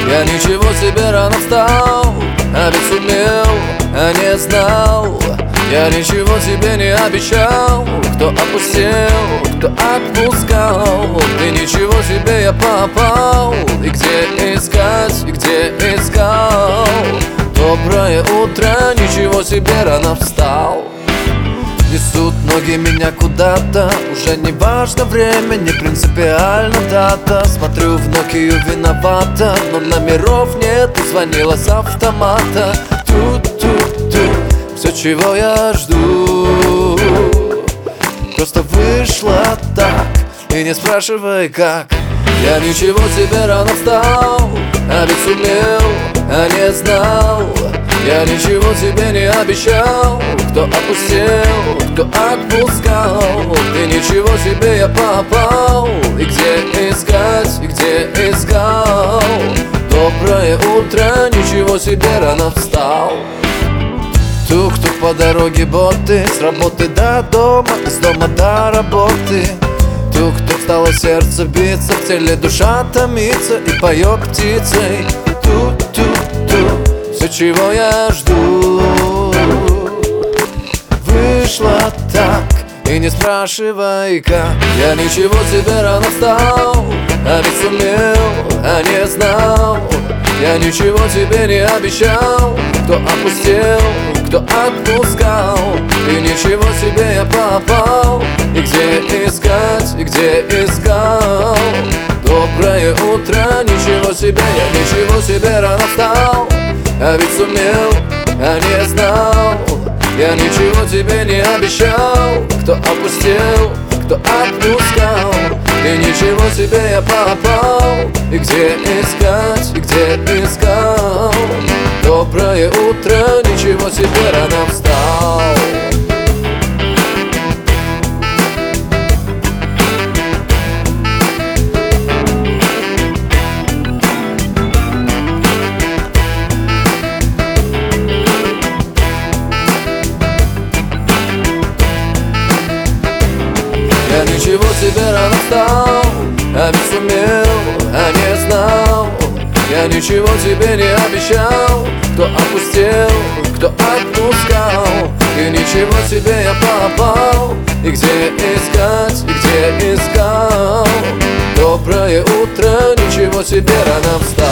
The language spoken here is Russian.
Я ничего себе рано встал, а ведь сумел, а не знал. Я ничего себе не обещал. Кто опустел, кто отпускал. И ничего себе я попал. И где искать, и где искал. Доброе утро, ничего себе рано встал. Несут ноги меня куда-то. Уже не важно время, не принципиально дата. Смотрю в Нокию виновата, но номеров нет, и звонила с автомата. Ту-ту-ту, все, чего я жду, просто вышло так. И не спрашивай как. Я ничего себе рано встал, а ведь сумел, а не знал. Я ничего себе не обещал. Кто опустел, кто отпускал. И ничего себе я попал. И где искать, и где искал. Доброе утро, ничего себе рано встал. Тук-тук по дороге боты. С работы до дома, из дома до работы. Тук-тук стало сердце биться, в теле душа томится и поет птицей. Ту-ту-ту, все, чего я жду, вышло так. И не спрашивай как. Я ничего себе рано встал, а ведь сумел, а не знал. Я ничего тебе не обещал. Кто опустел, кто отпускал. И ничего себе я попал. И где искать, и где искал. Доброе утро, ничего себе. Я ничего себе рано встал, а ведь сумел, а не знал. Я ничего тебе не обещал. Кто опустел, кто отпускал. И ничего себе я попал. И где искать, и где искал. Доброе утро, ничего себе рано встал. Я ничего себе рано встал, а ведь сумел, а не знал. Я ничего тебе не обещал. Кто опустел, кто отпускал. И ничего себе я попал. И где искать, и где искал. Доброе утро, ничего себе рано встал.